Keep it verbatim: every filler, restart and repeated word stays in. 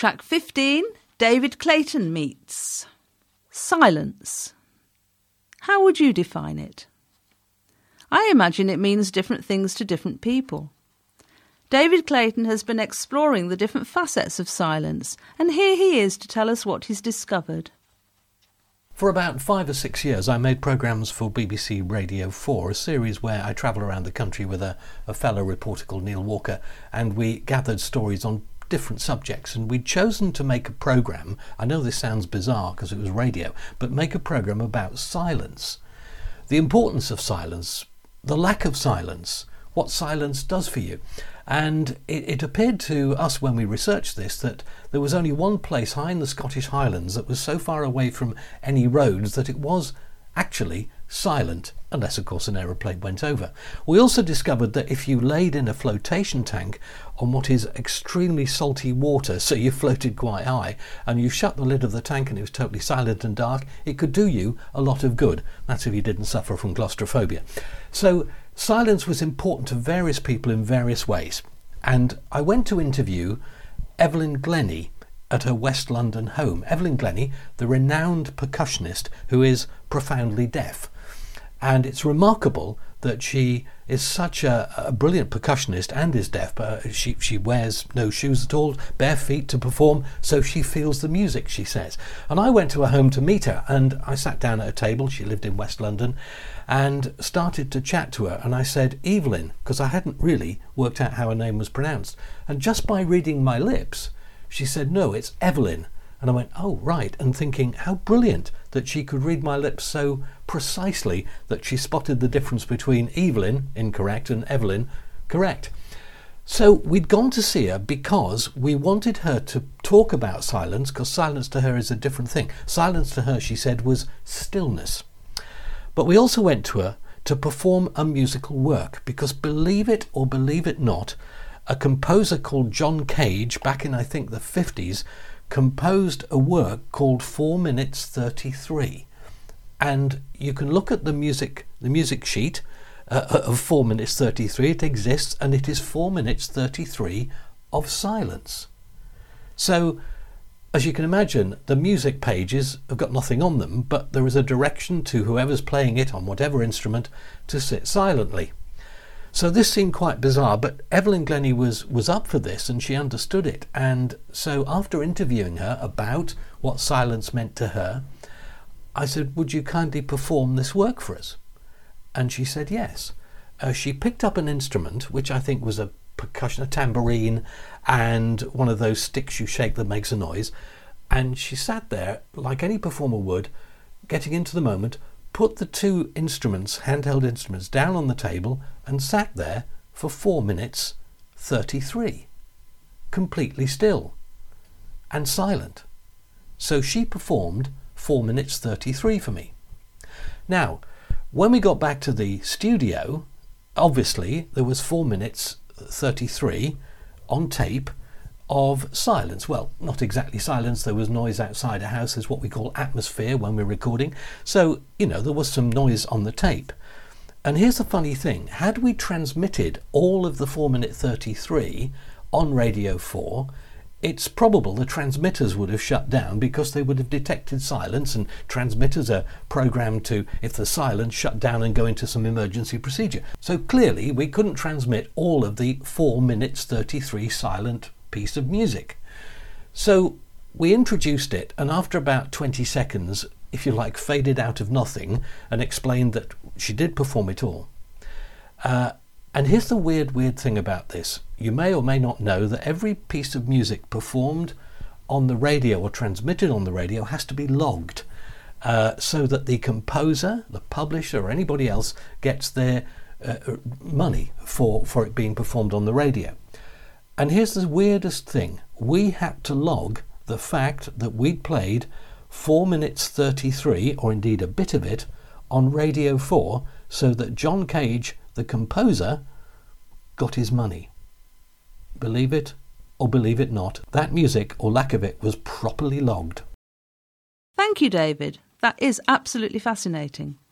Track fifteen, David Clayton meets silence. How would you define it? I imagine it means different things to different people. David Clayton has been exploring the different facets of silence, and here he is to tell us what he's discovered. For about five or six years I made programmes for B B C Radio four, a series where I travel around the country with a, a fellow reporter called Neil Walker, and we gathered stories on different subjects, and we'd chosen to make a programme, I know this sounds bizarre because it was radio, but make a programme about silence. The importance of silence, the lack of silence, what silence does for you. And it, it appeared to us when we researched this that there was only one place high in the Scottish Highlands that was so far away from any roads that it was actually silent, unless of course an aeroplane went over. We also discovered that if you laid in a flotation tank on what is extremely salty water, so you floated quite high, and you shut the lid of the tank and it was totally silent and dark, it could do you a lot of good. That's if you didn't suffer from claustrophobia. So silence was important to various people in various ways, and I went to interview Evelyn Glennie at her West London home. Evelyn Glennie, the renowned percussionist who is profoundly deaf. And it's remarkable that she is such a, a brilliant percussionist and is deaf, but she, she wears no shoes at all, bare feet to perform, so she feels the music, she says. And I went to her home to meet her, and I sat down at a table, she lived in West London, and started to chat to her. And I said, Evelyn, because I hadn't really worked out how her name was pronounced. And just by reading my lips, she said, no, it's Evelyn. And I went, oh, right, and thinking how brilliant that she could read my lips so precisely that she spotted the difference between Evelyn, incorrect, and Evelyn, correct. So we'd gone to see her because we wanted her to talk about silence, because silence to her is a different thing. Silence to her, she said, was stillness. But we also went to her to perform a musical work, because believe it or believe it not, a composer called John Cage, back in I think the fifties, composed a work called four minutes thirty-three. And you can look at the music, the music sheet uh, of four minutes thirty-three. It exists, and it is four minutes thirty-three of silence. So, as you can imagine, the music pages have got nothing on them, but there is a direction to whoever's playing it on whatever instrument to sit silently. So this seemed quite bizarre, but Evelyn Glennie was, was up for this, and she understood it. And so after interviewing her about what silence meant to her, I said, would you kindly perform this work for us? And she said yes. Uh, she picked up an instrument, which I think was a percussion, a tambourine, and one of those sticks you shake that makes a noise. And she sat there, like any performer would, getting into the moment, put the two instruments, handheld instruments, down on the table and sat there for four minutes thirty-three, completely still and silent. So she performed four minutes thirty-three for me. Now, when we got back to the studio, obviously there was four minutes thirty-three on tape of silence. Well, not exactly silence, there was noise outside a house. There's what we call atmosphere when we're recording. So, you know, there was some noise on the tape. And here's the funny thing, had we transmitted all of the four minute thirty-three on Radio four, it's probable the transmitters would have shut down because they would have detected silence, and transmitters are programmed to, if there's silence, shut down and go into some emergency procedure. So clearly we couldn't transmit all of the four minutes thirty-three silent piece of music. So we introduced it, and after about twenty seconds, if you like, faded out of nothing and explained that she did perform it all. Uh, and here's the weird, weird thing about this. You may or may not know that every piece of music performed on the radio or transmitted on the radio has to be logged uh, so that the composer, the publisher, or anybody else gets their uh, money for, for it being performed on the radio. And here's the weirdest thing. We had to log the fact that we'd played four minutes thirty-three, or indeed a bit of it, on Radio four, so that John Cage, the composer, got his money. Believe it or believe it not, that music, or lack of it, was properly logged. Thank you, David. That is absolutely fascinating.